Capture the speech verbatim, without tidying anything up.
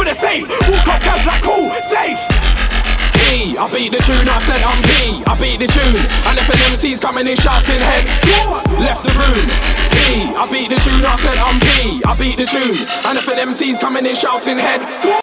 the safe. Walk off cabs like cool, safe. E, I beat the tune, I said I'm P, I beat the tune. And if an M C's coming in shouting head, left the room. E, I beat the tune, I said I'm P, I beat the tune. And if an M C's coming in shouting head.